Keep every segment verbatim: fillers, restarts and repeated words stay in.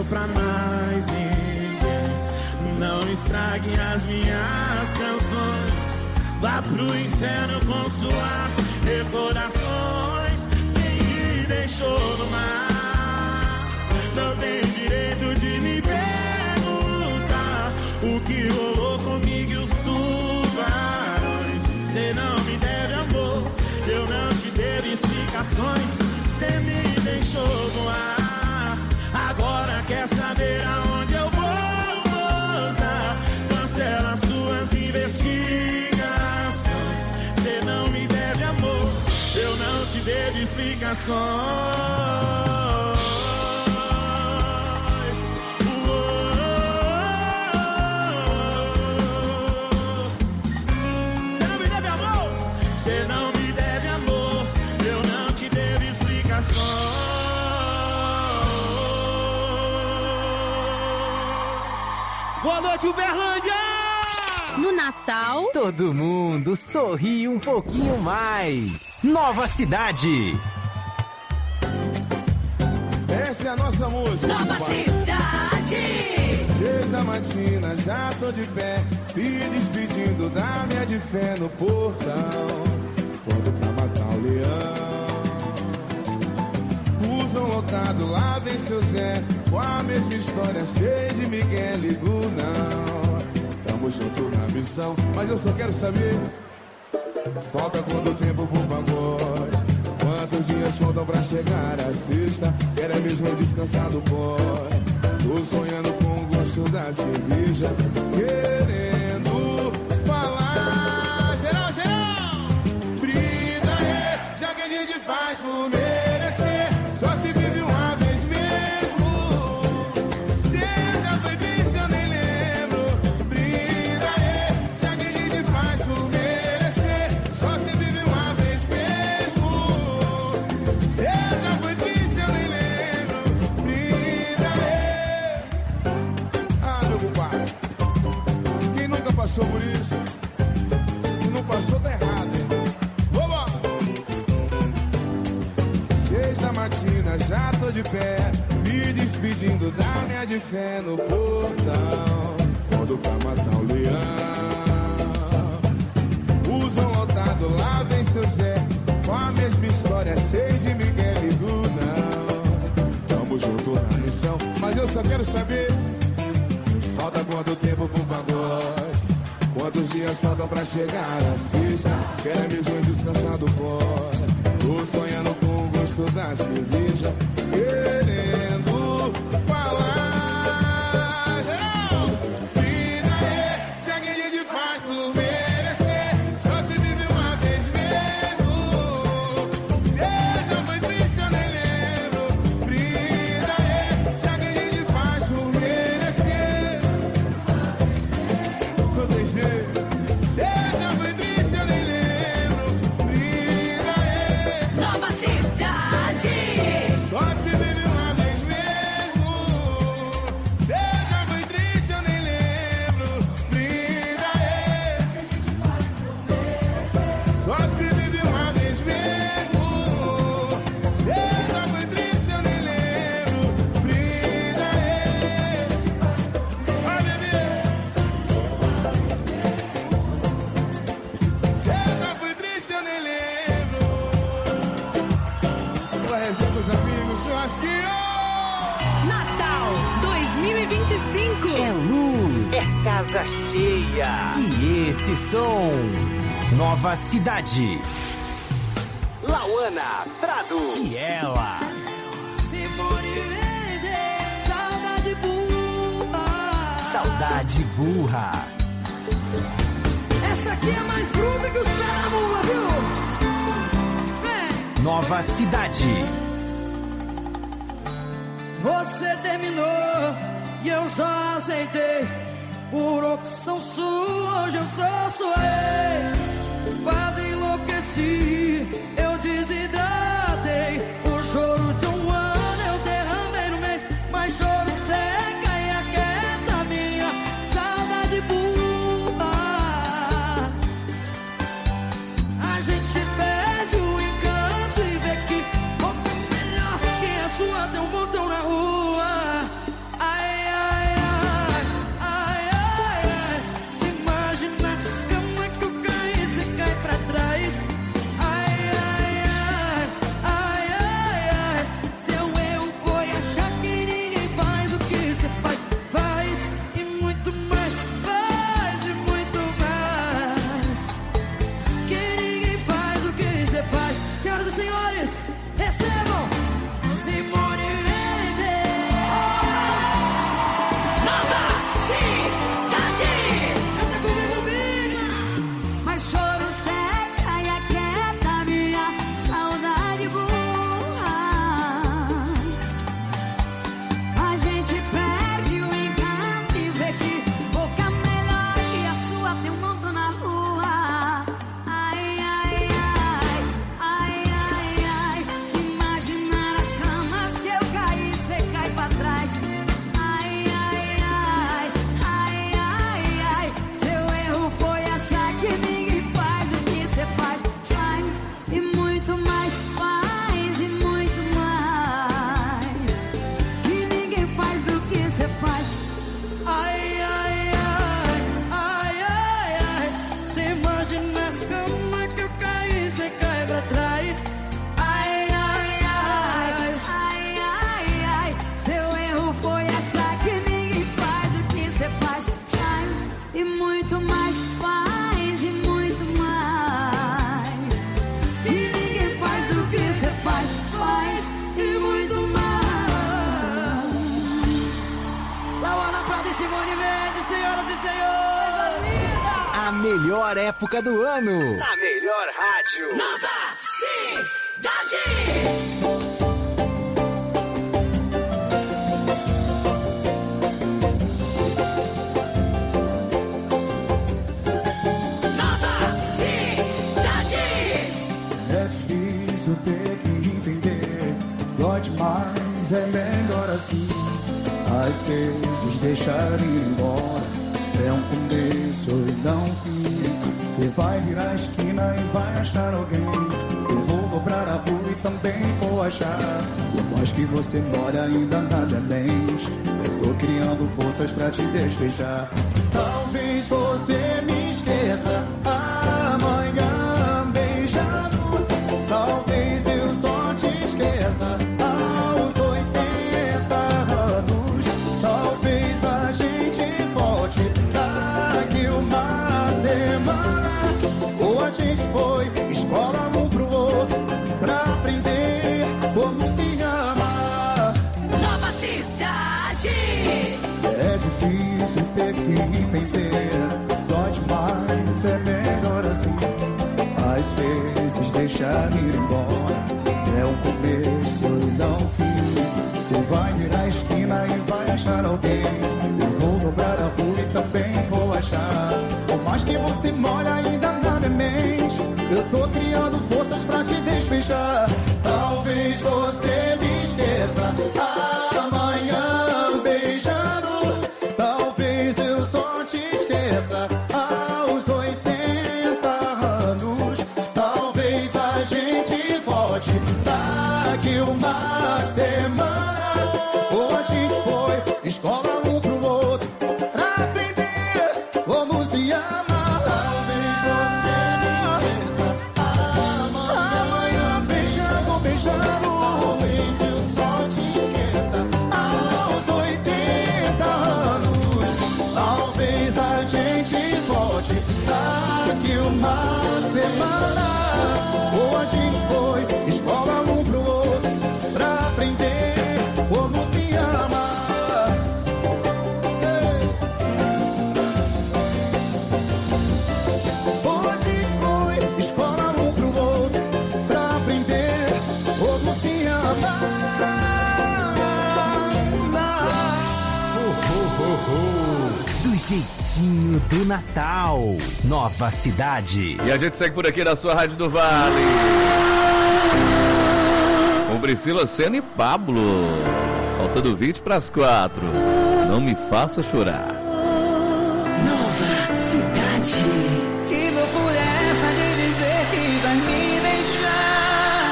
pra mais ninguém. Não estrague as minhas canções. Vá pro inferno com suas recordações. Quem me deixou no mar não tem direito de me perguntar o que rolou comigo e os tubarões. Cê não me deve amor, eu não te devo explicações. Cê me deixou no ar, agora quer saber aonde eu vou pousar. Cancela suas investigações. Cê não me deve amor, eu não te devo explicações. Cê não me deve amor, cê não me deve amor, eu não te devo explicações. Boa noite, Uberlândia! No Natal, todo mundo sorri um pouquinho mais. Nova Cidade. Essa é a nossa música. Nova Cidade. Seis da matina, já tô de pé, me despedindo da minha de fé no portão. Quando pra matar o leão. Usam lotado, lá vem seu Zé, com a mesma história, cheia de Miguel, ligo não. Tamo junto na missão, mas eu só quero saber, falta quanto tempo pro pagode? Quantos dias faltam pra chegar a sexta? Quero é mesmo descansar do pó. Tô sonhando com o gosto da cerveja, querendo falar. Geral, geral! Brida aí, já que a gente faz por merecer. Só se vive uma vez mesmo. Seja foi triste, eu nem lembro. Brida aí, já que a gente faz por merecer. Só se vive uma vez mesmo. Seja foi triste, eu nem lembro. Brida aí. Ah, meu compadre, quem nunca passou por isso? Quem não passou tá errado, hein? Vamos! Seis da matina, já tô de pé, me despedindo da minha de fé no portão. Quando pra matar o leão. Usam lotado, lá vem seu Zé, com a mesma história, sei de Miguel e não. Tamo junto na missão, mas eu só quero saber, falta quanto tempo pro pagode? Quantos dias faltam pra chegar a sexta? Quero é mesmo descansar do pó. Tô sonhando com o gosto da cerveja, querendo falar. Geral! Brida aí, já que a gente faz por merecer. Só se vive uma vez mesmo. Seja foi triste, eu nem lembro. Brida aí, já que a gente faz por merecer. Não tem jeito. Seja foi triste, eu nem lembro. Brida aí. Nova Cidade. Só se vive uma vez mesmo. Seja foi triste, eu nem lembro. Brida aí. Só se vive uma vez mesmo. Seja foi triste, eu nem lembro. Brida aí. Vai, bebê. Seja foi triste, eu nem lembro. Aquela resenha com os amigos, churrasquinho. Natal dois mil e vinte e cinco. É luz, é casa cheia. E esse som. Nova Cidade. Lauana Prado. E ela. Se for vender, saudade burra. Saudade burra. Essa aqui é mais bruta que os pés na mula, viu? Vem! Nova Cidade. Você terminou e eu só aceitei. Por opção sua, hoje eu sou sua ex. Quase enlouqueci, eu desidratei. O choro de um ano eu derramei no mês. Mas choro seca e aquieta minha saudade burra. A gente perde o encanto e vê que outro melhor que a sua tem um botão na rua. Senhor! A melhor época do ano. A melhor rádio. Nova Cidade. Ter que entender, dói demais, é melhor assim. Às vezes deixar ir embora é um começo e não um fim. Você vai virar a esquina e vai achar alguém. Eu vou dobrar a rua e também vou achar. Por mais que você more ainda nada é mente. Eu tô criando forças pra te despejar. Talvez você me esqueça amanhã. Talvez eu só te esqueça aos oitenta anos. Talvez a gente volte daqui uma semana. Ou a gente foi escola um pro outro pra aprender como se amar. Nova Cidade. É difícil ter que entender, dói demais, é melhor assim. Às vezes deixar ir embora é um começo e não um fim. Você vai virar a esquina e vai achar alguém. Eu vou dobrar a rua e também vou achar. Por mais que você more ainda nada é mente. Eu tô criando forças pra te despejar. Talvez você me esqueça amanhã beijando. Talvez eu só te esqueça aos oitenta anos. Talvez a gente volte daqui uma semana. Ou a gente foi escola um pro outro pra aprender como se amar. Talvez você me esqueça amanhã beijando, beijando. Talvez eu só te esqueça aos oitenta anos. Talvez a gente volte daqui uma semana. Ou a gente foi escola um pro outro pra aprender como se amar. Ei. Ou a gente foi escola um pro outro pra aprender como se amar. Do jeitinho do Natal. Nova Cidade. E a gente segue por aqui na sua Rádio do Vale. Com Priscila, Senna e Pablo. Faltando vinte para as quatro. Não me faça chorar. Nova Cidade. Que loucura é essa de dizer que vai me deixar?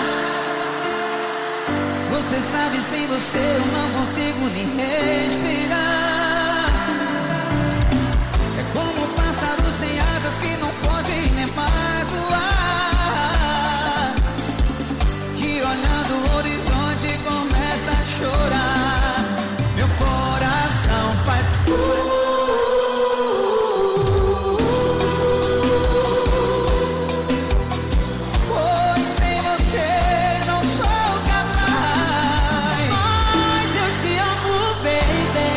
Você sabe, sem você eu não consigo nem respirar. É como um pássaro sem asas que não pode nem mais voar. Que olhando o horizonte começa a chorar. Meu coração faz pois sem você não sou capaz. Mas eu te amo, baby.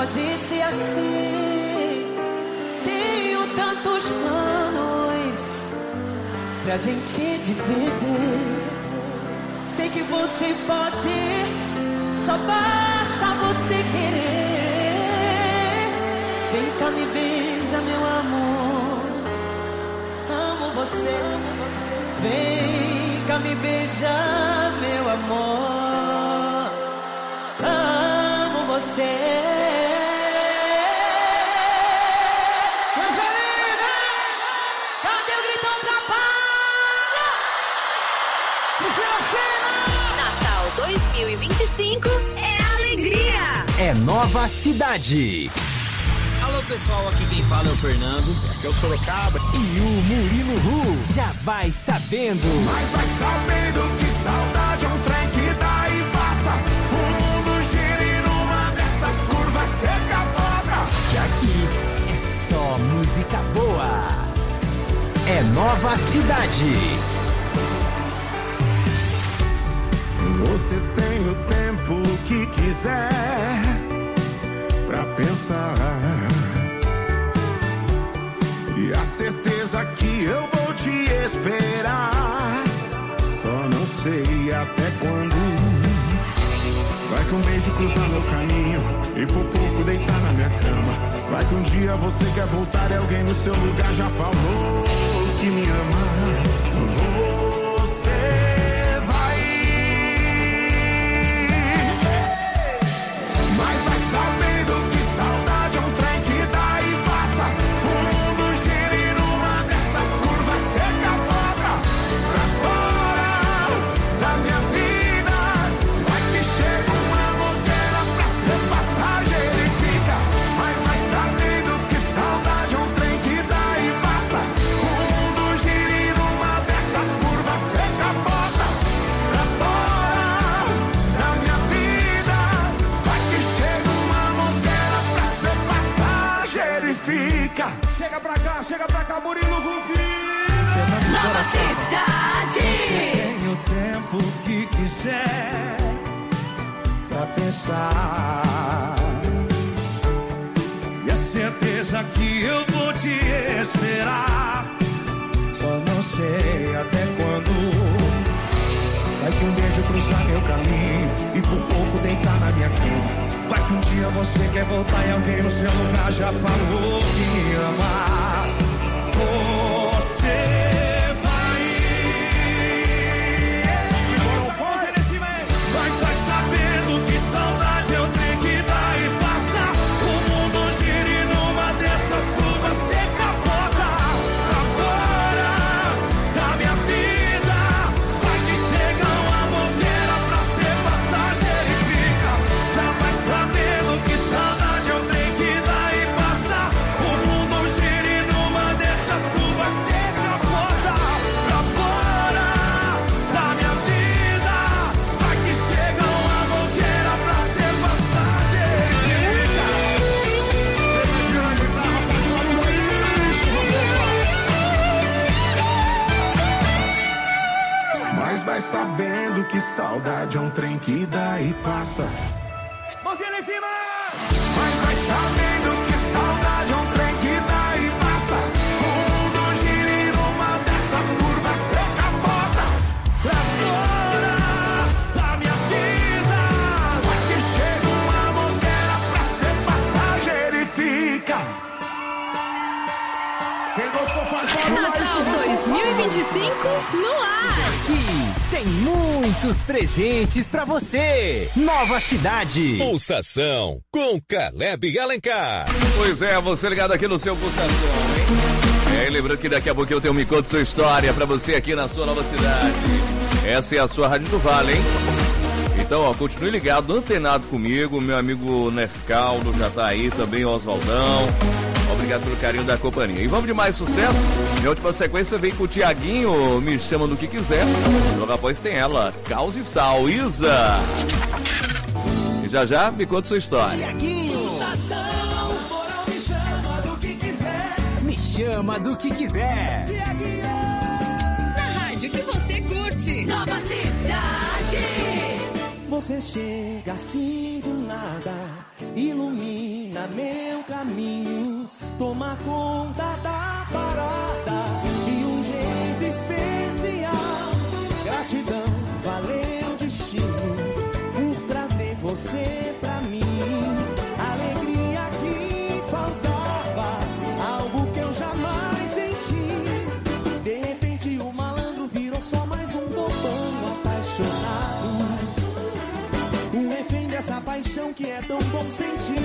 pode ser assim. Tenho tantos planos pra gente dividir. Sei que você pode, só basta você querer. Vem cá, me beija, meu amor. Amo você. Vem cá, me beija, meu amor. Amo você. Cadê o gritão pra Paula? Natal dois mil e vinte e cinco é alegria. É Nova Cidade. Alô pessoal, aqui quem fala é o Fernando. Aqui é o Sorocaba. E o Murilo Ru. Já vai sabendo. Mas vai sabendo que saudade é um trem que dá e passa. O mundo gira e numa dessas curvas cê capota. Que aqui é só música boa. É Nova Cidade. Você tem o tempo que quiser pra pensar. E a certeza que eu vou te esperar. Só não sei até quando. Vai que um beijo cruzar meu caminho e por pouco deitar na minha cama. Vai que um dia você quer voltar e alguém no seu lugar já falou que me ama. Você vai, mas vai sabendo que saudade é um trem que dá e passa. O mundo gira e numa dessas curvas cê capota. Pra fora da minha vida, vai que chega uma moteira pra ser passageiro e fica. Mas vai sabendo que saudade é um trem que dá e passa. O mundo gira e numa dessas curvas cê capota. Pra fora da minha vida, vai que chega uma moteira pra ser passageiro e fica. Chega pra cá, chega pra cá, Murilo Rufino. Nova Cidade. Tenho o tempo que quiser pra pensar. E a certeza que eu vou te esperar. Só não sei até quando. Vai que um beijo cruzar meu caminho e por pouco deitar na minha cama. Vai que um dia você quer voltar e alguém no seu lugar já falou que me ama. Você vai, mas vai sabendo que saudade eu tenho que dar e passa. O mundo gira e numa dessas curvas cê capota. Pra fora da minha vida, vai que chega uma moteira pra ser passageiro e fica. Já vai sabendo que saudade eu tenho que dar e passa. O mundo gira e numa dessas curvas cê capota. Pra fora da minha vida, vai que chega uma moteira pra ser passageiro e fica. Mas vai sabendo que saudade é um trem que dá e passa. Mãozinha lá em cima! Mas vai sabendo que saudade é um trem que dá e passa. O mundo gira e numa dessas curvas cê capota. Pra fora da minha vida, vai que chega uma moteira pra ser passageiro e fica. Quem gostou faz barulho. Natal dois mil e vinte e cinco no ar. Aqui tem muitos presentes pra você. Nova Cidade. Pulsação com Caleb Alencar. Pois é, você ligado aqui no seu Pulsação, hein? É, e lembrando que daqui a pouco eu tenho um Me Conta Sua História pra você aqui na sua Nova Cidade. Essa é a sua Rádio do Vale, hein? Então, ó, continue ligado, antenado comigo. Meu amigo Nescaldo já tá aí também, o Oswaldão. Obrigado pelo carinho da companhia. E vamos de mais sucesso. Minha última sequência vem com o Tiaguinho, Me Chama do Que Quiser. Logo após tem ela, Caos e Sal, Isa. E já já, me conta sua história. Tiaguinho. Me chama do que quiser. Me chama do que quiser. Na rádio que você curte. Nova Cidade. Você chega assim do nada ilumina meu caminho, toma conta da parada de um jeito especial. Gratidão, valeu destino por trazer você pra mim. Alegria que faltava, algo que eu jamais senti. De repente o malandro virou só mais um bobão apaixonado, um refém dessa paixão que é tão bom sentir.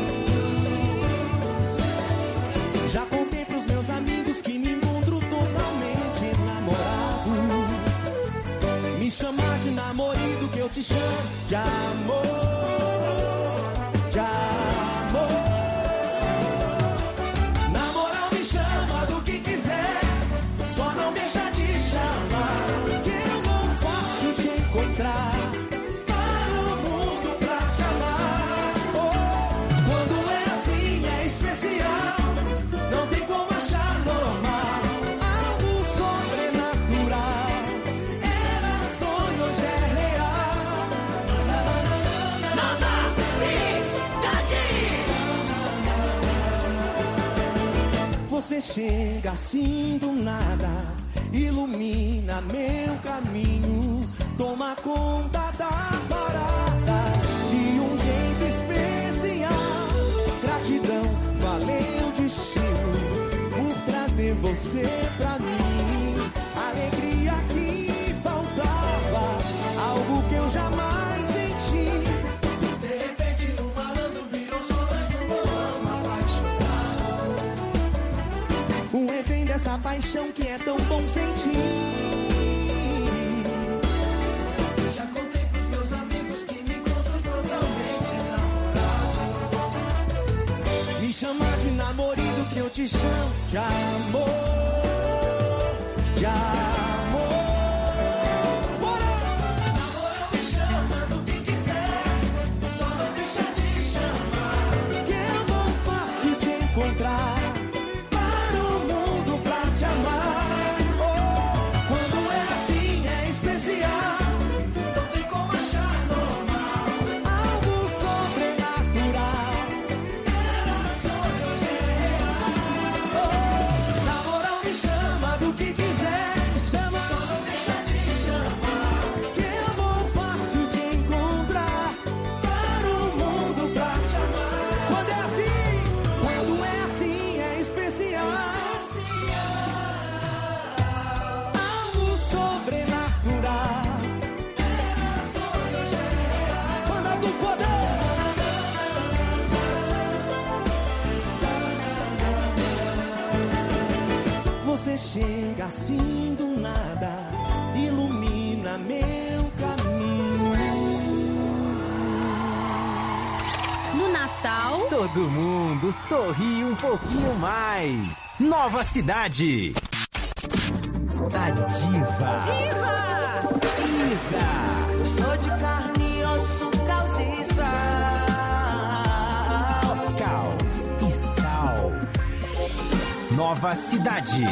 Já contei pros meus amigos que me encontro totalmente enamorado. Me chamar de namorado que eu te chamo de amor, de amor. Na moral me chama do que quiser, só não deixa de chamar, que eu não faço te encontrar para o mundo pra te amar. Oh, quando é assim é especial, não tem como achar normal, algo sobrenatural. Era sonho, hoje é real. Nova Cidade. Você chega assim do nada, ilumina meu caminho, toma conta da parada de um jeito especial. Gratidão, valeu destino por trazer você pra mim. Alegria que faltava, algo que eu jamais senti. De repente um malandro virou só mais um bobão apaixonado, um refém dessa paixão que é tão bom sentir. Já contei pros meus amigos que me encontram totalmente enamorado. Me chamar de namorado que eu te chamo de amor, de amor. Bora! Na moral me chama do que quiser, só não deixa de chamar, que eu não faço te encontrar para o mundo pra te amar. Oh, quando é assim é especial, não tem como achar normal, algo sobrenatural. Era sonho, hoje é real. Oh, na moral me chama do que quiser, chama, só não deixa de chamar, que eu vou fácil te encontrar para o mundo pra te amar. Quando é assim, quando é assim é especial, algo sobrenatural. Era sonho, hoje é real. Manda do poder. Você chega assim do nada, ilumina meu caminho. No Natal, Todo mundo sorri um pouquinho mais. Nova Cidade. Da Diva. Diva! Isa. Eu sou de carne e osso, caos e sal. Caos e Sal. Nova Cidade.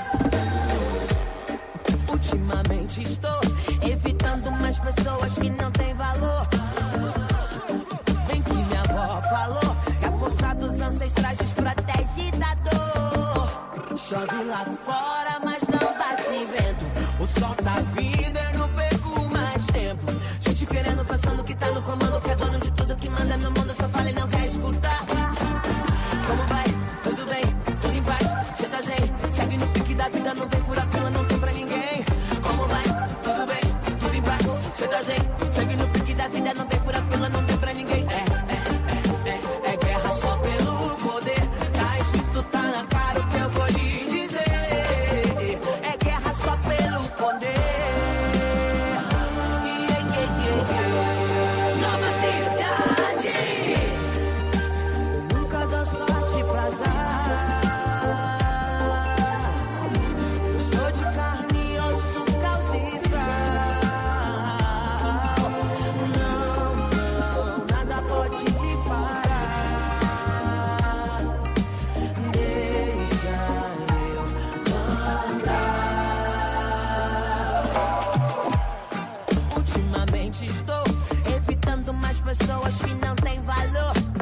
Ultimamente estou evitando mais pessoas que não têm valor. Bem que minha avó falou que a força dos ancestrais nos protege da dor. Chove lá fora, mas não bate vento. O sol tá vindo, eu não perco mais tempo. Gente querendo, pensando que tá no comando, que é dono de tudo que manda no mundo, só fala e não quer escutar. Como vai? Tudo bem? Tudo em paz? Cê tá zen? Segue no pique da vida, não tem fura-fila, não tem pra ninguém. Como vai? Tudo bem? Tudo em paz? Cê tá zen? Segue no pique da vida, não tem fura-fila, não tem pra ninguém. É, é, é, é, é guerra só pelo poder. Tá escrito, tá na cara o que eu vou lhe dizer. É guerra só pelo poder. Yeah, yeah, yeah, yeah. Nova Cidade. Eu nunca dou sorte pra azar. Eu sou de carne e osso, caos e sal. Não, não, nada pode me parar. Deixa eu cantar. Ultimamente estou evitando mais pessoas que não têm valor.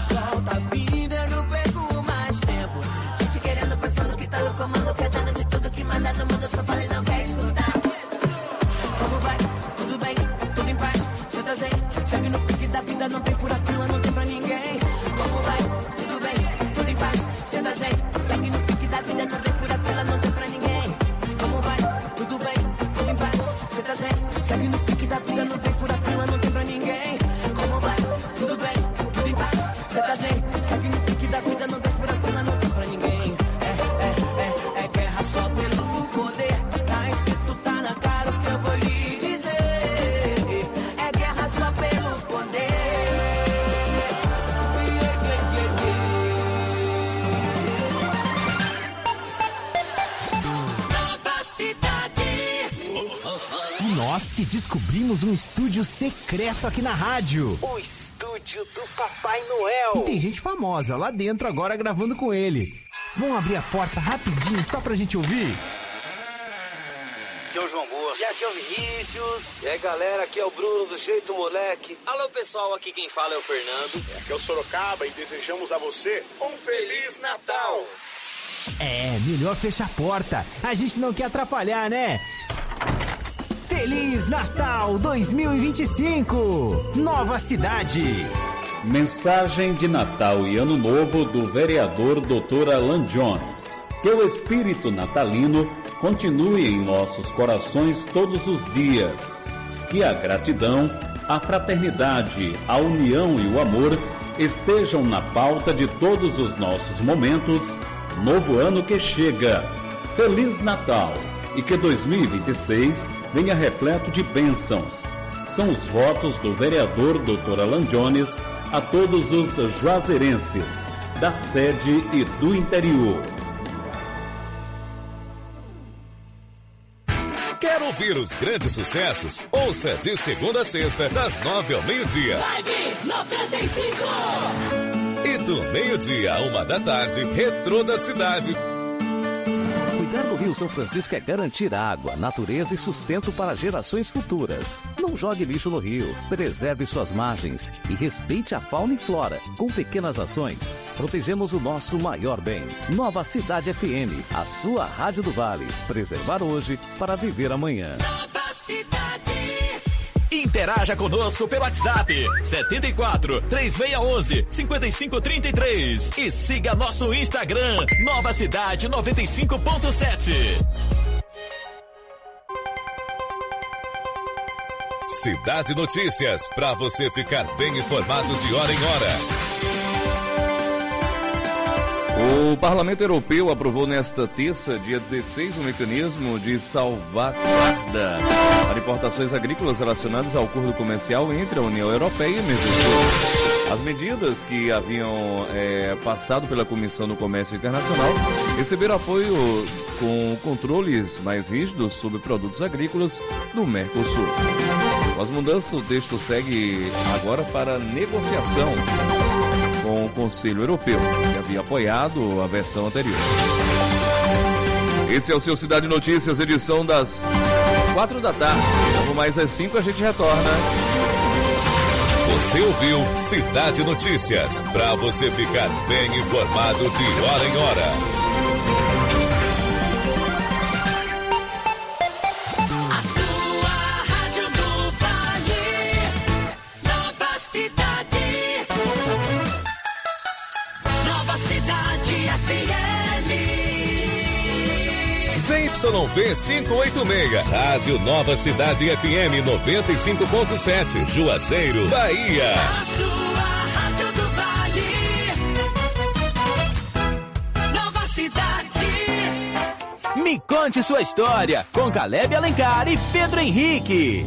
sol tá vindo, eu não perco mais tempo. Gente querendo, pensando que tá no comando, querendo de tudo que manda no mundo, só fala e não quer escutar. Como vai? Tudo bem? Tudo em paz? Cê tá zen? Segue no pique da vida, não tem fura fila, não tem pra ninguém. Como vai? Tudo bem? Tudo em paz? Cê tá zen? Segue no pique da vida, não tem fura fila, não tem pra ninguém. Como vai? Tudo bem? Tudo em paz? Cê tá zen? Segue no pique da vida, não tem fura fila, não tem pra ninguém. Como vai? Tudo bem? Tudo em paz? Cê tá zen? Segue no pique da vida, não tem fura fila, não tem pra ninguém. É, é, é, é guerra só pelo poder. Tá escrito, tá na cara o que eu vou lhe dizer. É guerra só pelo poder. Yeah, yeah, yeah, yeah. Nova cidade. Nós que descobrimos um estúdio secreto aqui na rádio. O estúdio do Papai Noel. E tem gente famosa lá dentro agora gravando com ele. Vamos abrir a porta rapidinho só pra gente ouvir? Aqui é o João Bosco. E aqui é o Vinícius. E aí, galera, aqui é o Bruno do Jeito Moleque. Alô, pessoal, aqui quem fala é o Fernando. Aqui é o Sorocaba e desejamos a você um Feliz Natal. É, melhor fechar a porta. A gente não quer atrapalhar, né? Feliz Natal dois mil e vinte e cinco. Nova cidade. Mensagem de Natal e Ano Novo do vereador doutor Alan Jones. Que o espírito natalino continue em nossos corações todos os dias. Que a gratidão, a fraternidade, a união e o amor estejam na pauta de todos os nossos momentos. Novo ano que chega. Feliz Natal e que dois mil e vinte e seis venha repleto de bênçãos. São os votos do vereador doutor Alan Jones a todos os juazeirenses da sede e do interior. Quer ouvir os grandes sucessos? Ouça de segunda a sexta, das nove ao meio-dia. Vibe noventa e cinco. E do meio-dia a uma da tarde, Retrô da Cidade. Cuidar do Rio São Francisco é garantir água, natureza e sustento para gerações futuras. Não jogue lixo no rio, preserve suas margens e respeite a fauna e flora. Com pequenas ações, protegemos o nosso maior bem. Nova Cidade F M, a sua rádio do Vale. Preservar hoje para viver amanhã. Nova Cidade. Interaja conosco pelo WhatsApp setenta e quatro, três seis um um, cinco cinco três três e siga nosso Instagram Nova Cidade noventa e cinco ponto sete. Cidade Notícias, para você ficar bem informado de hora em hora. O Parlamento Europeu aprovou nesta terça, dia dezesseis, um mecanismo de salvaguarda para importações agrícolas relacionadas ao acordo comercial entre a União Europeia e o Mercosul. As medidas que haviam é, passado pela Comissão do Comércio Internacional receberam apoio com controles mais rígidos sobre produtos agrícolas do Mercosul. Com as mudanças, o texto segue agora para negociação com o Conselho Europeu, que havia apoiado a versão anterior. Esse é o seu Cidade Notícias, edição das quatro da tarde. Logo mais às cinco a gente retorna. Você ouviu Cidade Notícias, para você ficar bem informado de hora em hora. Z Y V quinhentos e oitenta e seis, Rádio Nova Cidade F M noventa e cinco ponto sete, Juazeiro, Bahia. A sua Rádio do Vale. Nova Cidade. Me conte sua história com Caleb Alencar e Pedro Henrique.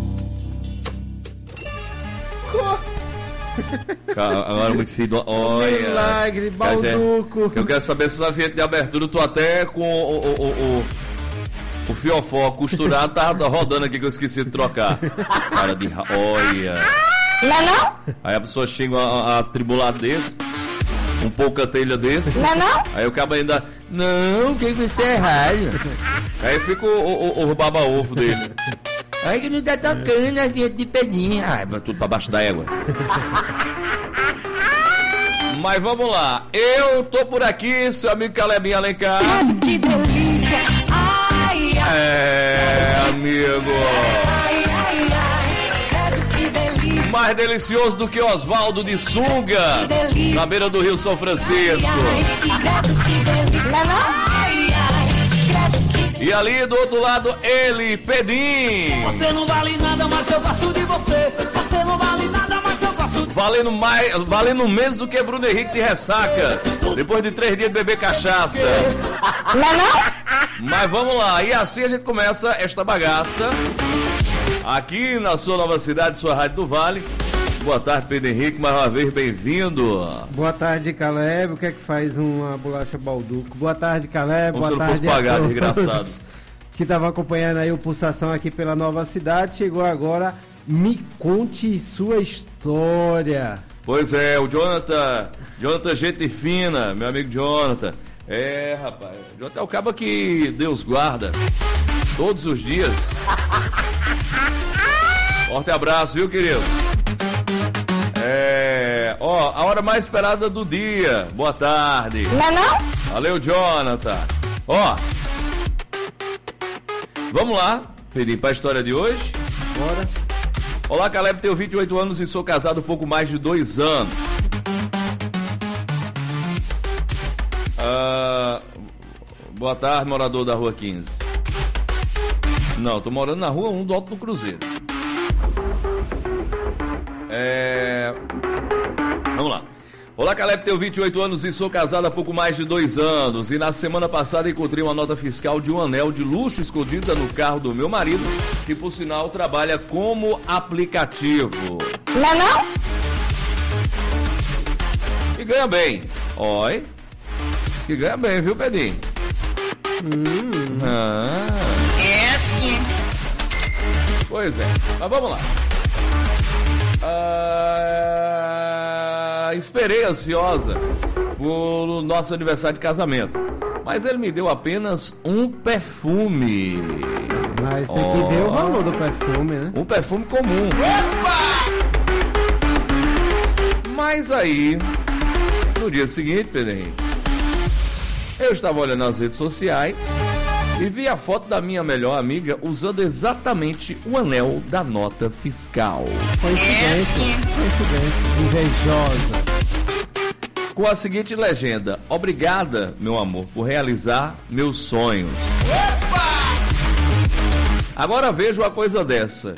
Agora muito filho. Olha. Milagre, balduco. Que eu quero saber se essa vinheta de abertura, eu tô até com o, o, o, o, o fiofó costurado, tá rodando aqui que eu esqueci de trocar. Cara de. Olha. Não, não? Aí a pessoa chega a, a tribulado desse, um pouco a telha desse. Não, não? Aí o cabo ainda. Não, quem que você é raio? Aí fica o, o, o baba-ovo dele. Ai que não tá tocando as vinhetas de pedinha. Ai, mas tudo pra baixo da égua. Mas vamos lá. Eu tô por aqui, seu amigo Calebinho Alencar. Que delícia. Ai, ai. É, amigo. Ai, ai, ai. Que delícia. Mais delicioso do que Oswaldo de sunga. Na beira do Rio São Francisco. Que delícia. Não? E ali do outro lado, ele, Pedim. Você não vale nada, mas eu gosto de você. Você não vale nada, mas eu gosto de você. Valendo mais, valendo menos do que Bruno Henrique de ressaca. Depois de três dias de beber cachaça. Não, não? Mas vamos lá, e assim a gente começa esta bagaça. Aqui na sua nova cidade, sua Rádio do Vale. Boa tarde, Pedro Henrique, mais uma vez bem-vindo. Boa tarde, Caleb. O que é que faz uma bolacha balduco? Boa tarde, Caleb. Como Boa se não tarde fosse pagar, a todos desgraçado. que estavam acompanhando aí o Pulsação aqui pela Nova Cidade. Chegou agora, me conte sua história. Pois é, o Jonathan, Jonathan gente fina, meu amigo Jonathan. É, rapaz, o Jonathan é o cabo que Deus guarda todos os dias. Forte abraço, viu, querido? É, ó, a hora mais esperada do dia. Boa tarde. Não, não? Valeu, Jonathan. Ó, vamos lá, pedir para a história de hoje. Bora. Olá, Caleb, tenho vinte e oito anos e sou casado há pouco mais de dois anos. Ah, boa tarde, morador da Rua quinze. Não, tô morando na Rua um do Alto do Cruzeiro. É... Vamos lá. Olá, Caleb, tenho vinte e oito anos e sou casado há pouco mais de dois anos. E na semana passada encontrei uma nota fiscal de um anel de luxo escondida no carro do meu marido, que por sinal trabalha como aplicativo. Não, não? E ganha bem. Oi. Diz que ganha bem, viu, Pedrinho? Hum. Ah. É sim. Pois é. Mas vamos lá. Ah, esperei ansiosa por nosso aniversário de casamento, mas ele me deu apenas um perfume. Mas tem oh. que ver o valor do perfume, né? Um perfume comum. Opa! Mas aí, no dia seguinte, Pedro Henrique, eu estava olhando nas redes sociais e vi a foto da minha melhor amiga usando exatamente o anel da nota fiscal. Coincidência, coincidência, invejosa. Com a seguinte legenda: obrigada, meu amor, por realizar meus sonhos. Opa! Agora vejo uma coisa dessa.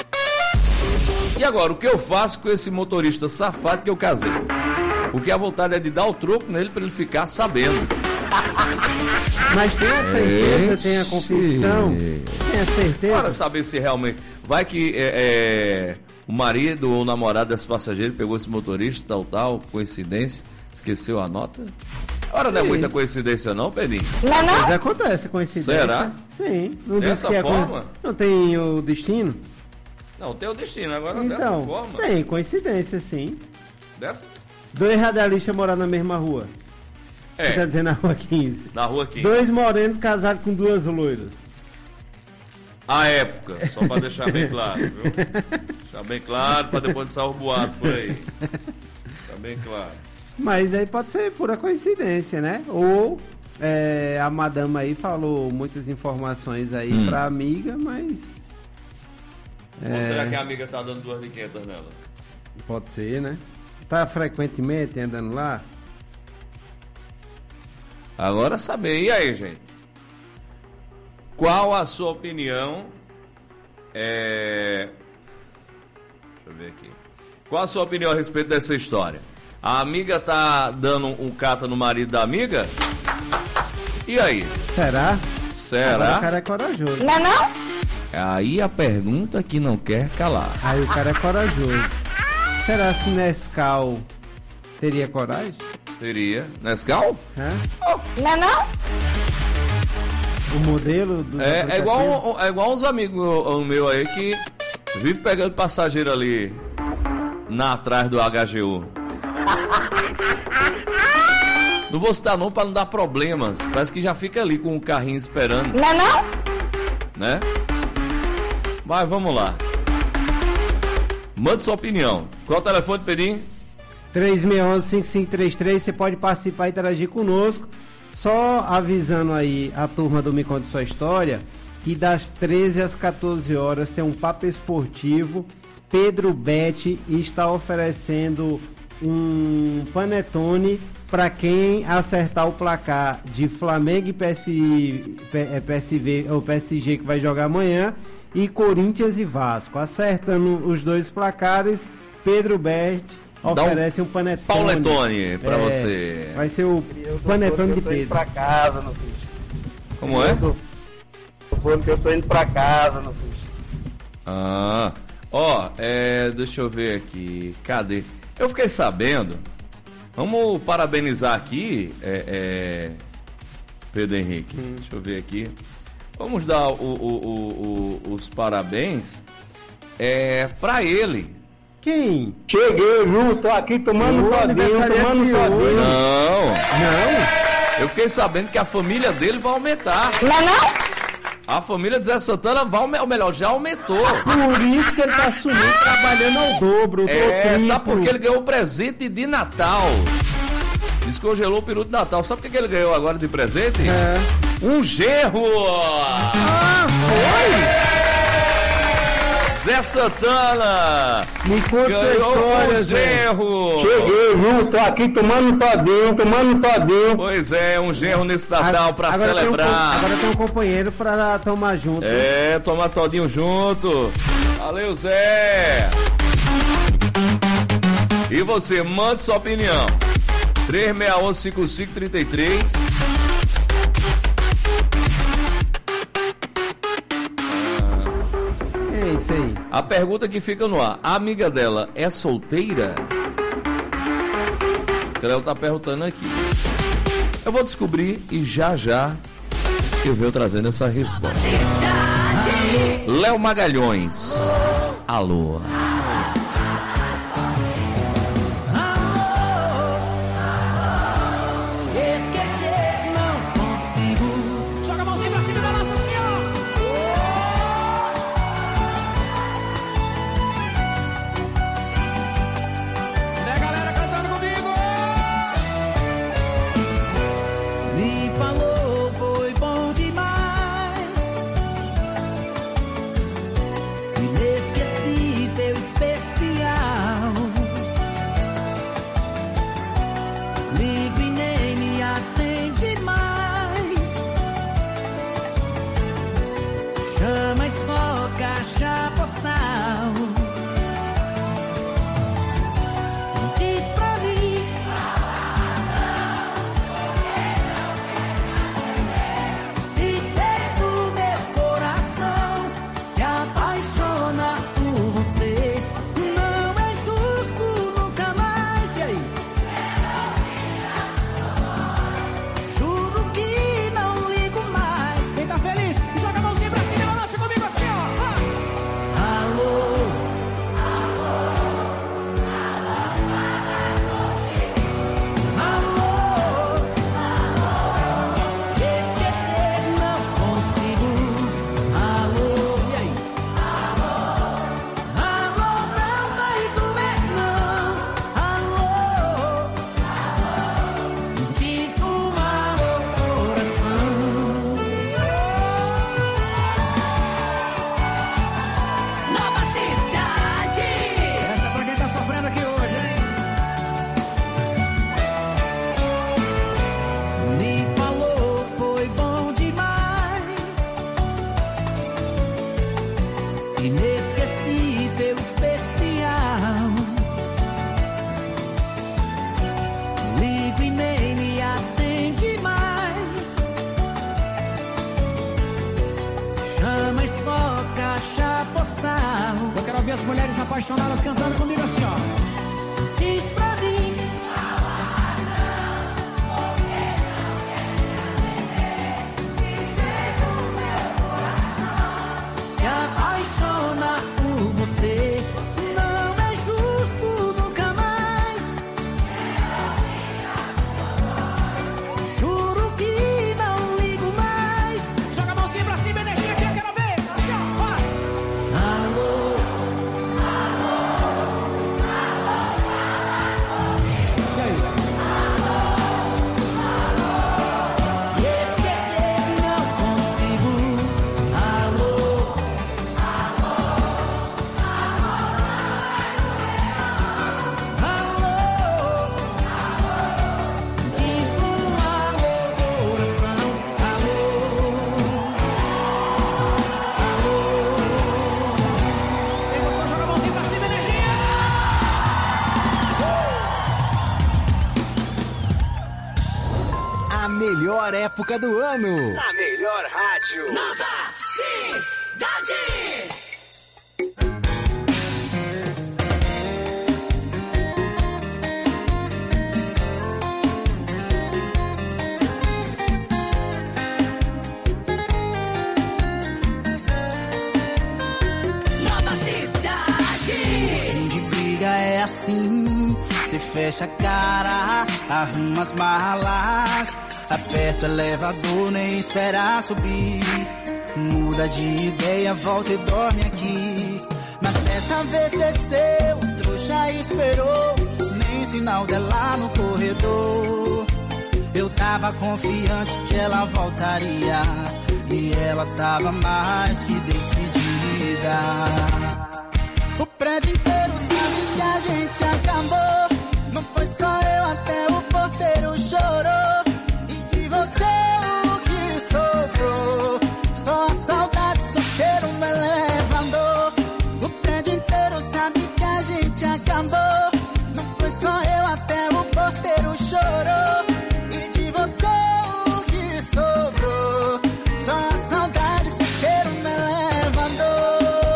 E agora, o que eu faço com esse motorista safado que eu casei? Porque a vontade é de dar o troco nele para ele ficar sabendo. Mas tem a certeza, Esse... tem a confissão, tem a certeza. Para saber se realmente... Vai que é, é, o marido ou o namorado desse passageiro pegou esse motorista, tal, tal, coincidência, esqueceu a nota. Agora não é muita coincidência não, Pedrinho? Não, não. Mas acontece coincidência. Será? Sim. Não dessa que forma? É, não tem o destino? Não, tem o destino, agora então, dessa forma. Tem coincidência, sim. Dessa? Dois radialistas morar na mesma rua. É. Você tá dizendo na Rua quinze? Na Rua quinze. Dois morenos casados com duas loiras. A época, só pra deixar bem claro, viu? Deixar bem claro pra depois sair o boato por aí. Deixar bem claro. Mas aí pode ser pura coincidência, né? Ou é, a madama aí falou muitas informações aí hum. pra amiga, mas... Ou é... será que a amiga tá dando duas de quinhentas nela? Pode ser, né? Tá frequentemente andando lá? Agora saber. E aí, gente? Qual a sua opinião? É... Deixa eu ver aqui. Qual a sua opinião a respeito dessa história? A amiga tá dando um cata no marido da amiga? E aí? Será? Será? Agora o cara é corajoso. Não, não? Aí a pergunta que não quer calar. Aí o cara é corajoso. Será que Nescau teria coragem? Teria. Nescau? É? Oh. Não, não? O modelo do é, é igual É igual uns amigos meus aí que vive pegando passageiro ali na atrás do H G U. Não vou citar não pra não dar problemas. Parece que já fica ali com o carrinho esperando. Não, não? Né? Mas vamos lá. Mande sua opinião. Qual é o telefone, Pedrinho? três seis um cinco cinco três três, você pode participar e interagir conosco. Só avisando aí a turma do Me Conte Sua História, que das treze às quatorze horas tem um papo esportivo. Pedro Bet está oferecendo um panetone para quem acertar o placar de Flamengo e P S, P S V, ou P S G, que vai jogar amanhã, e Corinthians e Vasco. Acertando os dois placares, Pedro Bet oferece um, um panetone. Pauletone para é, você. Vai ser o eu panetone tô, de Pedro. Para casa, no Como é? Porque eu tô indo para casa, no Ah, ó, é, deixa eu ver aqui. Cadê? Eu fiquei sabendo. Vamos parabenizar aqui, é, é, Pedro Henrique. Hum. Deixa eu ver aqui. Vamos dar o, o, o, o, os parabéns é, para ele. Quem? Cheguei, viu? Tô aqui tomando todinho, tomando todinho. Não. Não. Eu fiquei sabendo que a família dele vai aumentar. Não, não? A família de Zé Santana vai aumentar, ou melhor, já aumentou. Por isso que ele tá sumindo, trabalhando ao dobro. É, sabe por que ele ganhou o presente de Natal? Descongelou o peru de Natal. Sabe o que, que ele ganhou agora de presente? É. Um genro! Ah, foi? Zé Santana! Me conta ganhou sua história, um genro! Cheguei, viu? Tô aqui tomando todinho, tomando todinho. Pois é, um genro nesse Natal pra agora celebrar. Tem um, agora tem um companheiro pra tomar junto. É, tomar todinho junto. Valeu, Zé! E você, mande sua opinião. três seis um cinco cinco três três. É isso aí. A pergunta que fica no ar: a amiga dela é solteira? Cléo tá perguntando aqui. Eu vou descobrir e já já eu venho trazendo essa resposta. Léo Magalhães. Alô. As mulheres apaixonadas cantando comigo assim, ó. Diz pra mim. Se fez o meu coração se apaixona por você. Não é justo nunca mais. Juro que não ligo mais. Joga a mãozinha pra cima, energia que eu quero ver. Assim, ó. Alô. melhor época do ano. Na melhor rádio. Nova Cidade. É assim, cê fecha a cara, arruma as malas, aperta o elevador, nem espera subir, muda de ideia, volta e dorme aqui. Mas dessa vez desceu, trouxa esperou, nem sinal dela no corredor. Eu tava confiante que ela voltaria, e ela tava mais que decidida. O prédio inteiro sabe que a gente acabou. Não foi só eu, até o porteiro chorou. E de você o que sobrou? Só a saudade, seu cheiro me levando. O prédio inteiro sabe que a gente acabou. Não foi só eu, até o porteiro chorou. E de você o que sobrou? Só a saudade, seu cheiro me levando.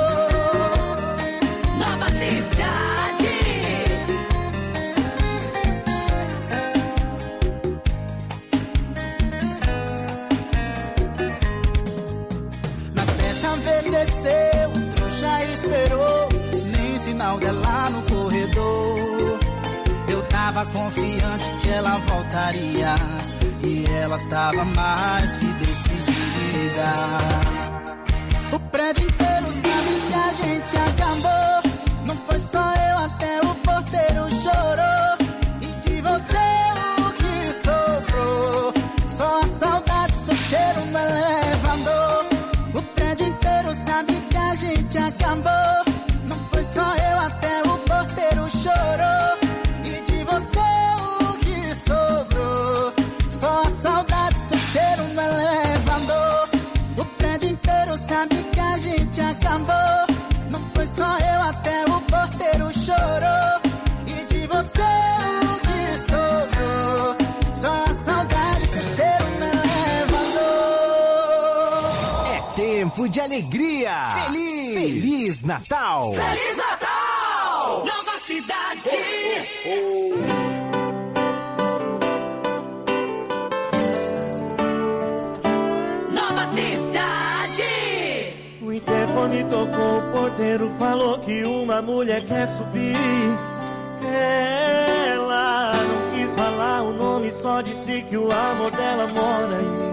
Desceu, o trouxa esperou, nem sinal dela no corredor. Eu tava confiante que ela voltaria, e ela tava mais que decidida. O prédio inteiro sabe que a gente acabou. Não foi só eu, até o porteiro chorou. E de você o que sobrou? Só a saudade, seu cheiro me levando. O prédio inteiro sabe que a gente acabou. Não foi só eu, até o porteiro chorou. E de você o que sobrou? Só a saudade, seu cheiro me levando. O prédio inteiro sabe que a gente acabou. Não foi só eu, até o porteiro chorou. E de você o que sobrou? Só a saudade, seu cheiro me levando. Tempo de alegria. Feliz. Feliz Natal. Feliz Natal. Nova Cidade. Oh, oh. Nova Cidade. O interfone tocou, o porteiro falou que uma mulher quer subir. Ela não quis falar o nome, só disse que o amor dela mora aí.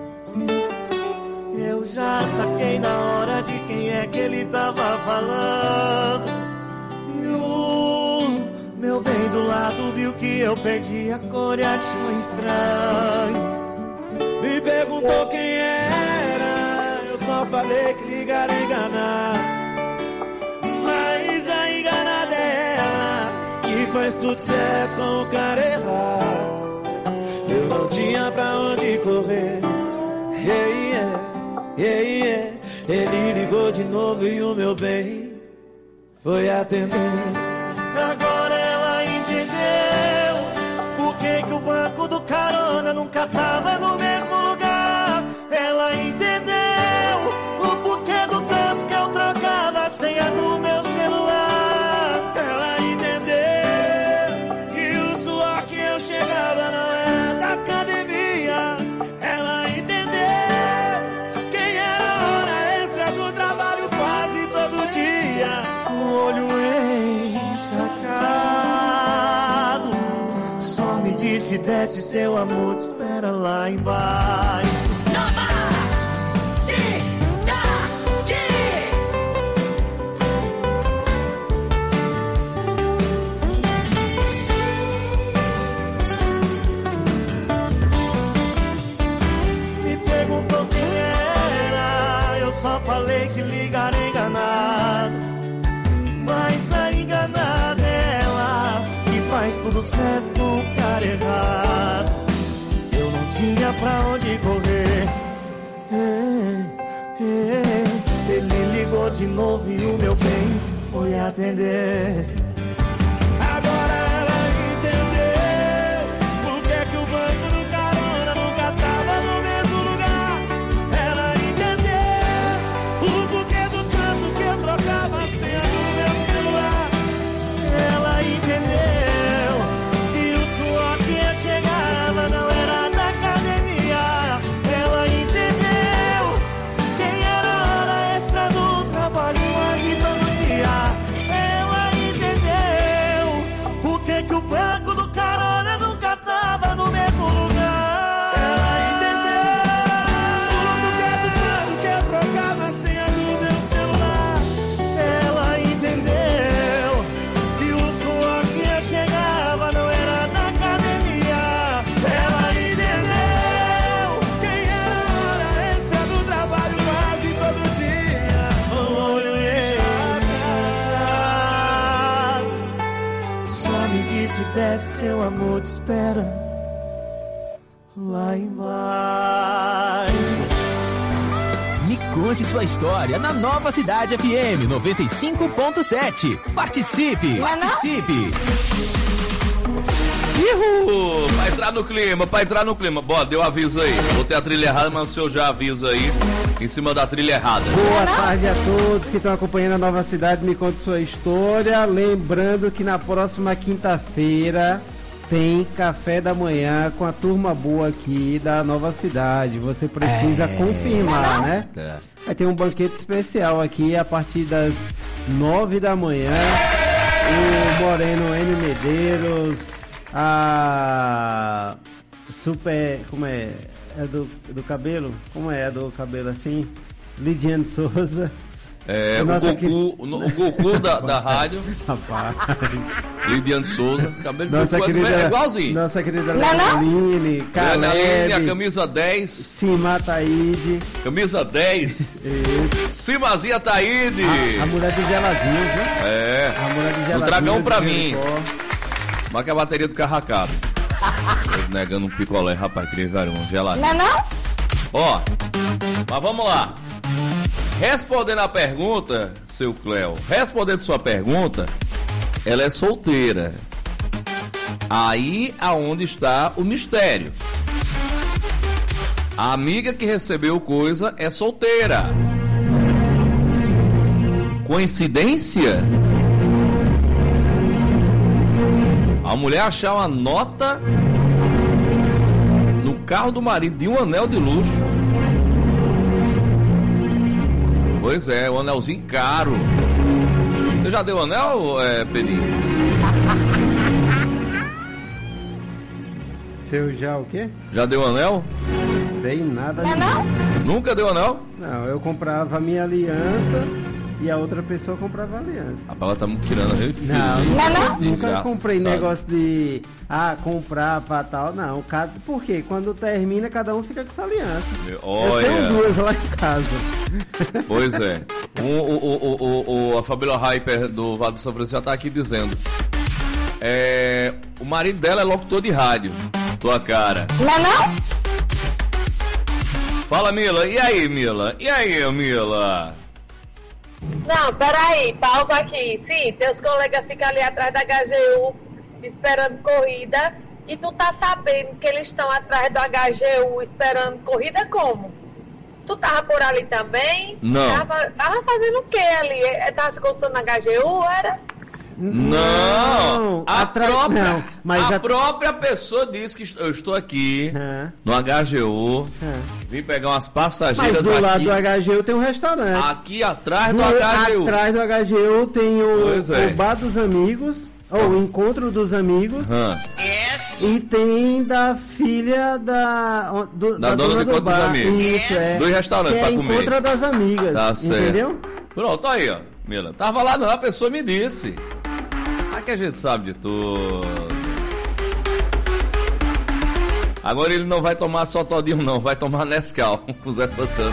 Eu já saquei na hora de quem é que ele tava falando. E o meu bem do lado viu que eu perdi a cor e achou estranho. Me perguntou quem era, eu só falei que ligar é enganar. Mas a enganada é ela, que faz tudo certo com o cara errado. Eu não tinha pra onde correr. Yeah, yeah. Yeah, yeah. Ele ligou de novo e o meu bem foi atender. Agora ela entendeu por que que o banco do carona nunca tava no mesmo lugar. Ela entendeu o porquê do tanto que eu trocava a senha do meu celular. Ela entendeu que o suor que eu chegava não era da academia. Ela entendeu o olho encharcado só me disse: desce, seu amor te espera lá embaixo. Nova Cidade. Me perguntou quem era, eu só falei que ligar enganado. Mas a enganada é ela, que faz tudo certo com o cara errado. Eu não tinha pra onde correr. É, é. Ele ligou de novo e o meu bem foi atender. Agora ela entendeu por que que o banco do carona nunca seu amor te espera lá embaixo. Me conte sua história na Nova Cidade F M noventa e cinco ponto sete. Participe! Participe! Uhul! Pra entrar no clima, pra entrar no clima. Bom, deu aviso aí. Botei a trilha errada, mas o senhor já avisa aí. Em cima da trilha errada. Boa tarde a todos que estão acompanhando a Nova Cidade. Me conte sua história. Lembrando que na próxima quinta-feira tem café da manhã com a turma boa aqui da Nova Cidade. Você precisa é... confirmar, né? É. Vai ter um banquete especial aqui a partir das nove da manhã. O Moreno M. Medeiros, a Super... Como é? É do, do cabelo? Como é? É do cabelo assim? Lidiane Souza. É, o Goku, que... o, o Goku da, da rádio. Rapaz. Lidiane Souza. Cabelo nossa do querida, é igualzinho. Nossa querida Leoline, Caleb, a camisa dez. Cima Taíde. Camisa dez. Cimazinha Taíde. A, a mulher do geladinho, viu? É. A mulher do geladinho. O dragão pra mim. Mas que é a bateria do carracado. Negando um picolé, rapaz, queria ver um geladinho. Não, não? Ó, mas vamos lá. Respondendo a pergunta, seu Cléo, respondendo sua pergunta, ela é solteira. Aí aonde está o mistério. A amiga que recebeu coisa é solteira. Coincidência? A mulher achar uma nota no carro do marido de um anel de luxo. Pois é, um anelzinho caro. Você já deu anel, é, Pedrinho? Seu já o quê? Já deu anel? Não tem nada. Não, não? Nunca deu anel? Não, eu comprava a minha aliança e a outra pessoa comprava a aliança. A ela tá muito tirando a filho. Não, não, não. Nunca Engraçado. comprei negócio de ah, comprar pra tal, não. Por quê? Quando termina, cada um fica com sua aliança. Olha. Eu tenho duas lá em casa. Pois é. O, o, o, o, o, a Fabíola Hyper do Vale do São Francisco já tá aqui dizendo. É, o marido dela é locutor de rádio. Tua cara. Não, não? Fala, Mila. E aí, Mila? E aí, Mila? Não, peraí, pausa aqui. Sim, teus colegas ficam ali atrás da H G U esperando corrida e tu tá sabendo que eles estão atrás do H G U esperando corrida como? Tu tava por ali também? Não. Tava, tava fazendo o que ali? Tava se gostando da H G U, era? Não, a, Atra... própria, não, mas a, a própria pessoa disse que eu estou aqui é. no H G U, é. vim pegar umas passageiras mas do aqui. lado do H G U tem um restaurante. Aqui atrás do, do H G U. Atrás do H G U tem o, é. o Bar dos Amigos, ou o Encontro dos Amigos. Hum. E tem da filha da, do, da, da dona, dona do Encontro dos Amigos. Isso, é. Do restaurante que pra é comer. Encontro das Amigas. Tá certo. Entendeu? Pronto, aí, ó. Mila, tava lá não, a pessoa me disse. Que a gente sabe de tudo. Agora ele não vai tomar só todinho não, vai tomar Nescau com o Zé Santana.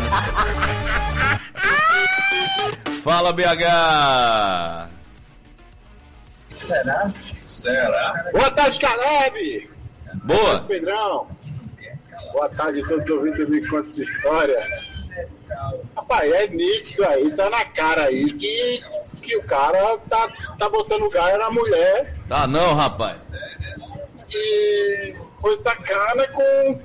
Fala, B H. Será? Será? Boa tarde, Caleb. Boa. Pedrão. Boa tarde a todos os ouvintes, me conta essa história. Rapaz, é nítido aí, tá na cara aí que que o cara tá, tá botando gaia na mulher. Tá não, rapaz. E foi sacana com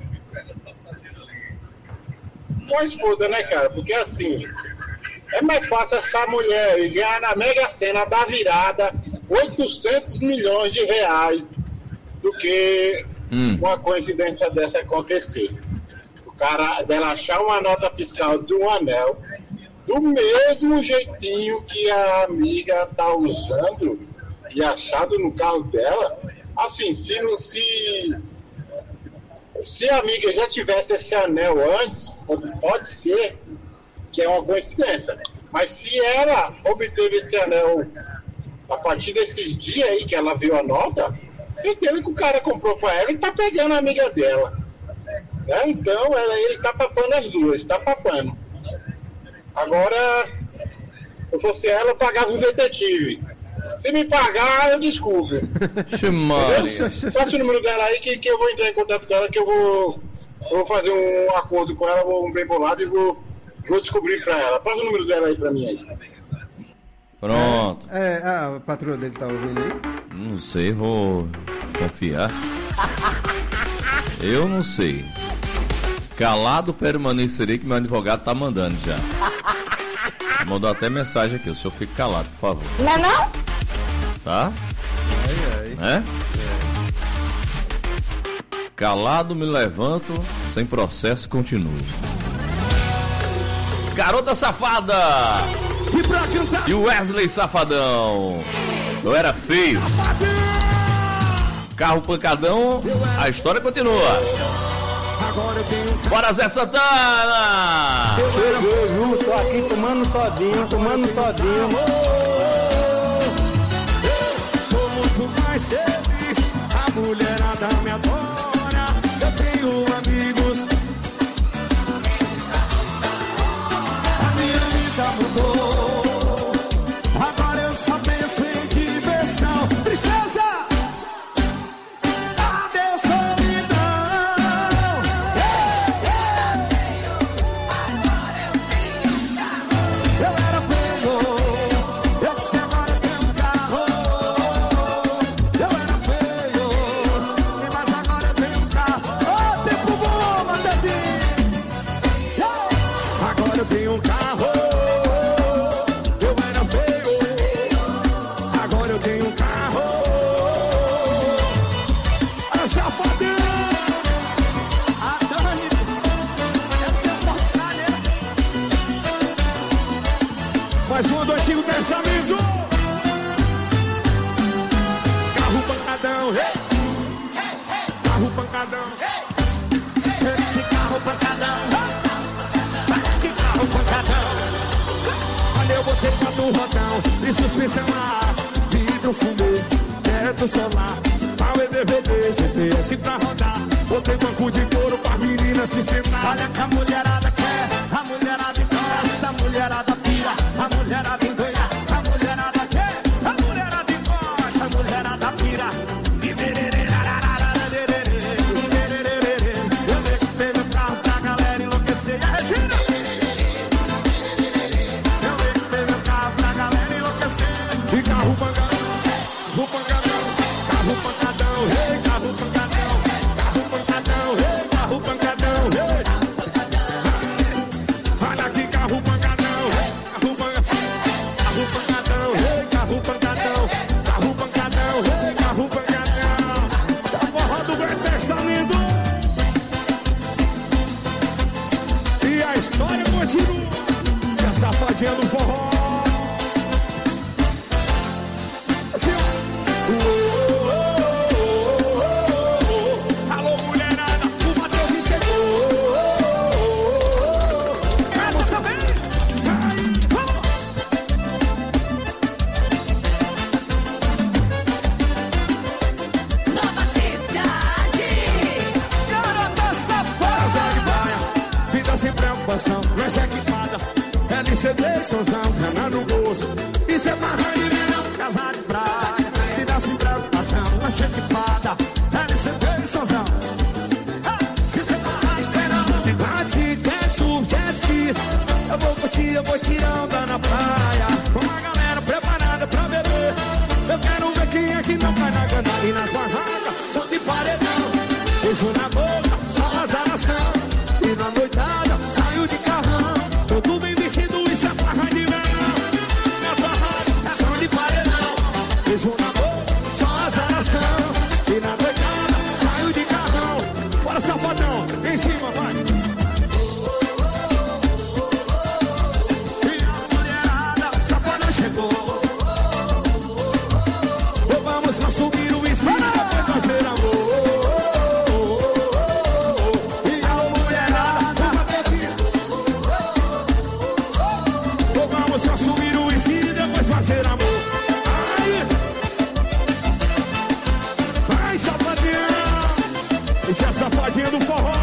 com a esposa, né, cara? Porque assim, é mais fácil essa mulher ganhar na Mega Sena da virada oitocentos milhões de reais do que hum. uma coincidência dessa acontecer. O cara dela achar uma nota fiscal de um anel do mesmo jeitinho que a amiga tá usando e achado no carro dela. Assim, se, se, se a amiga já tivesse esse anel antes, pode, pode ser que é uma coincidência. Mas se ela obteve esse anel a partir desses dias aí que ela viu a nota, certeza que o cara comprou pra ela e tá pegando a amiga dela. Né? Então ela, ele tá papando as duas, tá papando. Agora, se eu fosse ela, eu pagava um detetive. Se me pagar, eu desculpe. Maria. Passa o número dela aí que, que eu vou entrar em contato com ela, que eu vou, eu vou fazer um acordo com ela, vou um bem bolado e vou, vou descobrir pra ela. Passa o número dela aí pra mim aí. Pronto. É, é, a patroa dele tá ouvindo aí? Não sei, vou confiar. Eu não sei. Calado permanecerei, que meu advogado tá mandando já. Mandou até mensagem aqui, o senhor fica calado, por favor. Não é não? Tá? Ai, ai. É? Calado me levanto, sem processo continuo. Garota Safada! E pra cantar? E o Wesley Safadão? Eu era feio. Carro pancadão, a história continua. Bora, Zé Santana! Cheguei, viu? Tô aqui tomando todinho, tomando todinho. Sou muito mais feliz, a mulherada me adora. Eu tenho amigos. A minha vida mudou. Agora eu só penso em diversão. Tristeza! Adeus, solidão. Eu era feio, eu disse agora eu tenho um carro. Eu era feio, mas agora eu tenho um carro. Ô, tempo bom, Matezinho. Agora eu tenho um carro. Eu era feio, agora eu tenho um carro. A safadão. A Dani, eu tenho oportunidade. Mais uma do antigo pensamento. Carro pancadão, hey. Carro pancadão, hey. Esse carro pancadão, olha que carro pancadão. Olha, eu botei quatro rodão de suspensão a ar, vidro fumê, teto solar, pau e D V D, G P S pra rodar. Botei banco de couro pra menina se sentar. Olha que a mulherada quer, a mulherada gosta, a mulherada pira, a mulherada endoida, a mulherada quer, a mulherada gosta, a mulherada pira. E dererê, rararararararê, dererê. Eu levei meu carro pra galera enlouquecer. E a Regina? Eu levei meu carro pra galera enlouquecer. E carro pancadão, carro pancadão, carro pancadão, hey, carro pancadão, carro pancadão, hey, carro pancadão, hey. Olha aqui, carro pancadão, hey, carro pancadão, carro pancadão, hey, carro pancadão, carro pancadão, hey, carro pancadão. Essa porra do Velho Testamento. E a história continua. Essa safadinha do forró. Assim, ó. Alô, mulherada, o Matheus chegou. A música vem. Aí, vamos. Nova cidade. Garota safada. Casa de praia, vida sem preocupação, não é equipada. L C D, sonzão, grana no bolso. Isso é barra de verão. Casa de praia, vida sem preocupação, não é equipada. L C D, sonzão. Isso é barra de verão. Bate, jet, surf, jet ski. Eu vou curtir, eu vou tirar onda na praia. Com a galera preparada pra beber. Eu quero ver quem é que não cai na gana. E nas barracas, som de paredão. Beijo na boca, só azaração. E na noitada, saio de carrão. Todo bem vestido, isso é barra de verão. Nas barracas, som de paredão. Beijo na boca, só azaração. E na noitada, saio de carrão. Bora, safadão, em cima, vai. E a mulherada, safadão chegou. Vamos consumir o uísque, depois fazer amor. E a mulherada, vamos consumir o uísque e depois fazer amor. Aí, vai, safadinha. Esse é a safadinha do forró.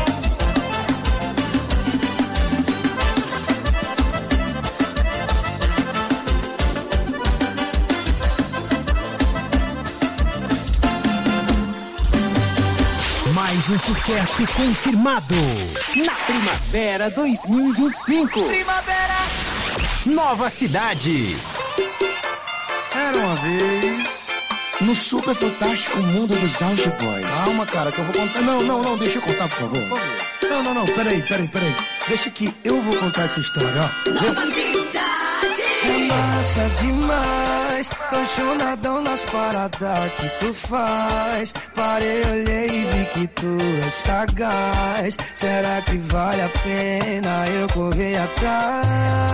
Mais um sucesso confirmado na Primavera dois mil e vinte e cinco. Primavera! Nova Cidade. Era uma vez no super fantástico mundo dos Auge Boys. Calma, cara, que eu vou contar. Não, não, não, deixa eu contar, por favor. Por favor. Não, não, não, peraí, peraí, peraí. Deixa que eu vou contar essa história, ó. Nova Cidade! É massa demais, tô chonadão nas paradas que tu faz. Parei, olhei e vi que tu é sagaz. Será que vale a pena eu correr atrás?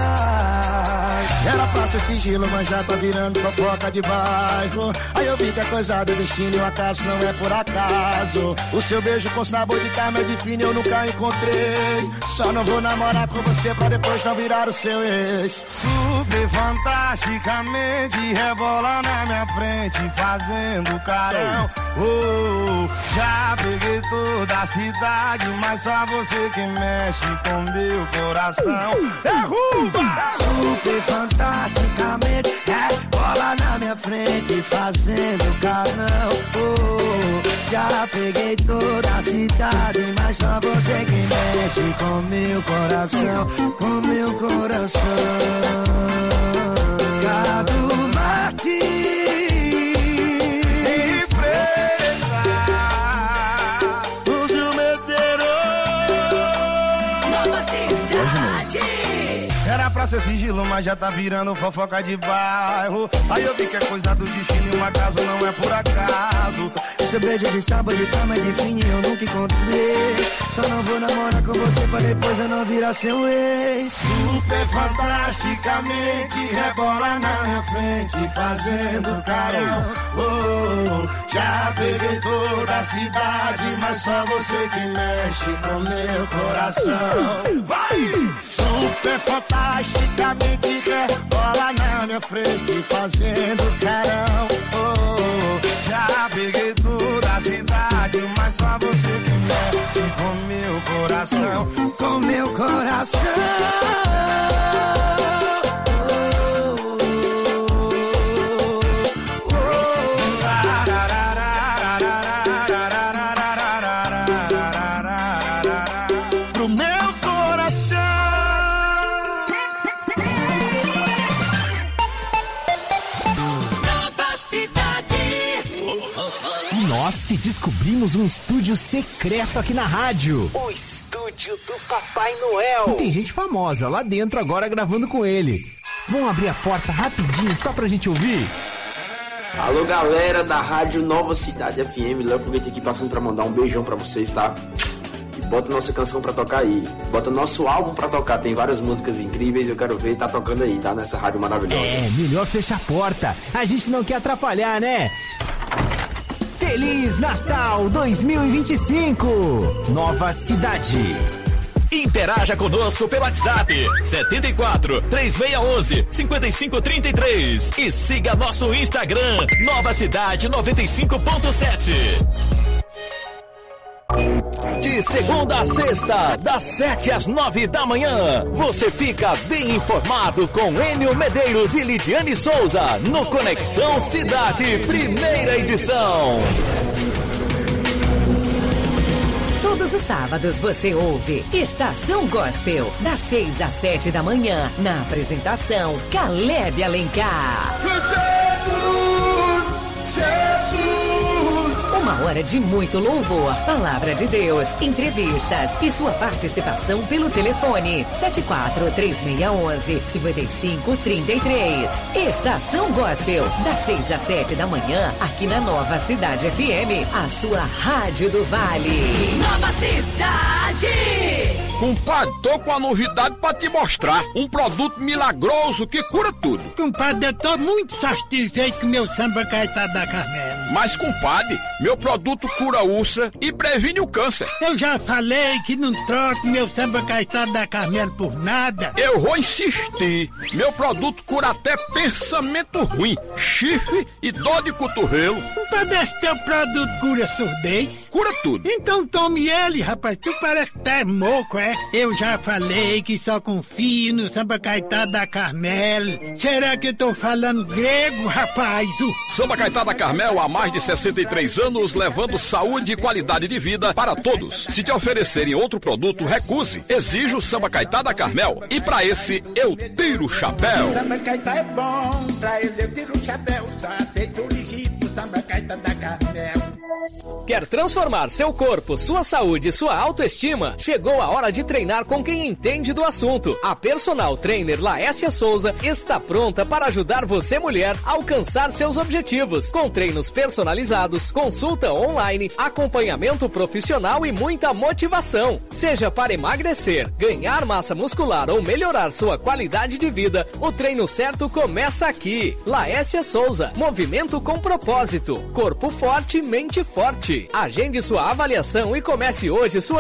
Era pra ser sigilo, mas já tá virando fofoca de bairro. Aí eu vi que é coisa do destino e o acaso não é por acaso. O seu beijo com sabor de carne é de fino eu nunca encontrei. Só não vou namorar com você pra depois não virar o seu ex. Super fantasticamente rebola na minha frente fazendo carão. Oh, já peguei toda a cidade, mas só você que mexe com meu coração. Derruba! Super fantasticamente rebola na minha frente fazendo carão. Oh, já peguei toda a cidade, mas só você que mexe com meu coração, com meu coração. Gado Martins e Preta, o Gilmeteiro. Nova Cidade! Era pra ser sigilo, mas já tá virando fofoca de bairro. Aí eu vi que é coisa do destino e um acaso não é por acaso. Esse beijo de sábado de cama de fim eu nunca encontrei. Só não vou namorar com você pra depois eu não virar seu ex. Super fantasticamente rebola na minha frente fazendo carão. Oh, já peguei toda a cidade, mas só você que mexe com meu coração. Vai! Super fantasticamente rebola na minha frente fazendo carão. Oh, já peguei toda a cidade, mas só você que mexe com meu coração, com meu coração. Pro meu coração. Nova Cidade! Nós que descobrimos um estúdio secreto aqui na rádio. O estúdio do Papai Noel. E tem gente famosa lá dentro agora gravando com ele. Vamos abrir a porta rapidinho só pra gente ouvir? Alô, galera da Rádio Nova Cidade F M. Léo Foguete aqui passando pra mandar um beijão pra vocês, tá? E bota nossa canção pra tocar aí. Bota nosso álbum pra tocar. Tem várias músicas incríveis. Eu quero ver, tá tocando aí, tá? Nessa rádio maravilhosa. É, melhor fechar a porta. A gente não quer atrapalhar, né? Feliz Natal dois mil e vinte e cinco. Nova Cidade. Interaja conosco pelo WhatsApp setenta e quatro, três seis um um, cinco cinco três três e siga nosso Instagram Nova Cidade noventa e cinco ponto sete. De segunda a sexta, das sete às nove da manhã, você fica bem informado com Enio Medeiros e Lidiane Souza no Conexão Cidade, primeira edição. Todos os sábados você ouve Estação Gospel, das seis às sete da manhã, na apresentação Caleb Alencar. Jesus, Jesus. Uma hora de muito louvor, palavra de Deus, entrevistas e sua participação pelo telefone sete quatro três seis um um, cinco cinco três três. Estação Gospel, das seis às sete da manhã, aqui na Nova Cidade F M, a sua rádio do Vale. Nova Cidade! Compadre, tô com a novidade pra te mostrar. Um produto milagroso que cura tudo. Compadre, eu tô muito satisfeito com meu samba Caetano da Carmela. Mas, compadre, meu produto cura úlcera e previne o câncer. Eu já falei que não troco meu samba Caetano da Carmela por nada. Eu vou insistir. Meu produto cura até pensamento ruim, chifre e dor de cotovelo. Compadre, esse teu produto cura surdez? Cura tudo. Então tome ele, rapaz. Tu parece que tá moco, é? eu já falei que só confio no Samba Caetá da Carmel. Será que eu tô falando grego, rapaz? Samba Caetá da Carmel há mais de sessenta e três anos, levando saúde e qualidade de vida para todos. Se te oferecerem outro produto, recuse. Exige o Samba Caetá da Carmel. E pra esse, eu tiro o chapéu. Samba Caetá é bom, pra ele eu tiro o chapéu. Só aceito o legítimo Samba Caetá da Carmel. Quer transformar seu corpo, sua saúde e sua autoestima? Chegou a hora de treinar com quem entende do assunto. A personal trainer Laécia Souza está pronta para ajudar você, mulher, a alcançar seus objetivos. Com treinos personalizados, consulta online, acompanhamento profissional e muita motivação. Seja para emagrecer, ganhar massa muscular ou melhorar sua qualidade de vida, o treino certo começa aqui. Laécia Souza, movimento com propósito. Corpo forte, mente forte. Agende sua avaliação e comece hoje sua